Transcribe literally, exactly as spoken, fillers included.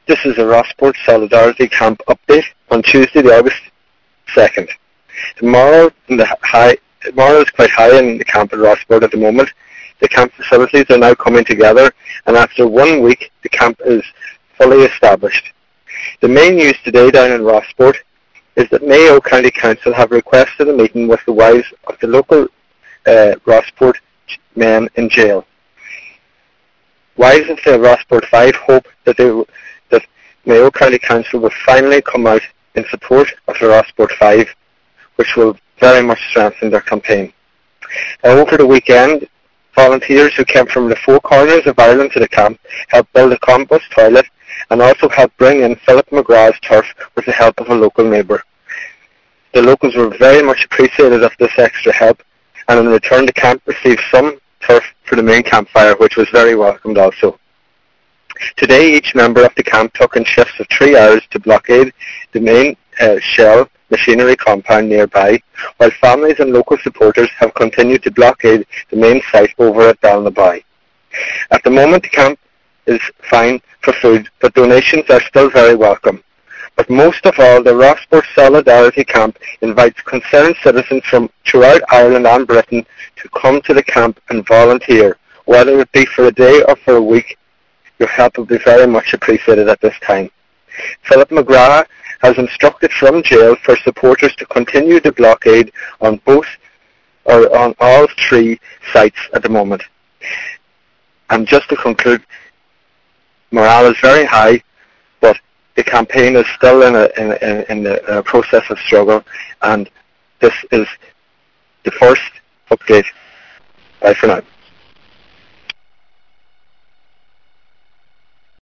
This is a Rossport Solidarity Camp update on Tuesday, the August second. Tomorrow, in the high, tomorrow is quite high in the camp at Rossport at the moment. The camp facilities are now coming together, and after one week, the camp is fully established. The main news today down in Rossport is that Mayo County Council have requested a meeting with the wives of the local uh, Rossport men in jail. Wives of the Rossport Five hope that they that Mayo County Council will finally come out in support of the Rossport Five, which will very much strengthen their campaign. Uh, over the weekend, volunteers who came from the four corners of Ireland to the camp helped build a compost toilet and also helped bring in Philip McGrath's turf with the help of a local neighbour. The locals were very much appreciative of this extra help, and in return the camp received some turf for the main campfire, which was very welcomed also. Today each member of the camp took in shifts of three hours to blockade the main uh, Shell machinery compound nearby, while families and local supporters have continued to blockade the main site over at Balnaboy. At the moment the camp is fine for food, but donations are still very welcome. But most of all, the Rossport Solidarity Camp invites concerned citizens from throughout Ireland and Britain to come to the camp and volunteer, whether it be for a day or for a week. Your help will be very much appreciated at this time. Philip McGrath has instructed from jail for supporters to continue the blockade on both or on all three sites at the moment. And just to conclude, morale is very high, but the campaign is still in a in, in, in the uh, process of struggle, and this is the first update. Bye for now.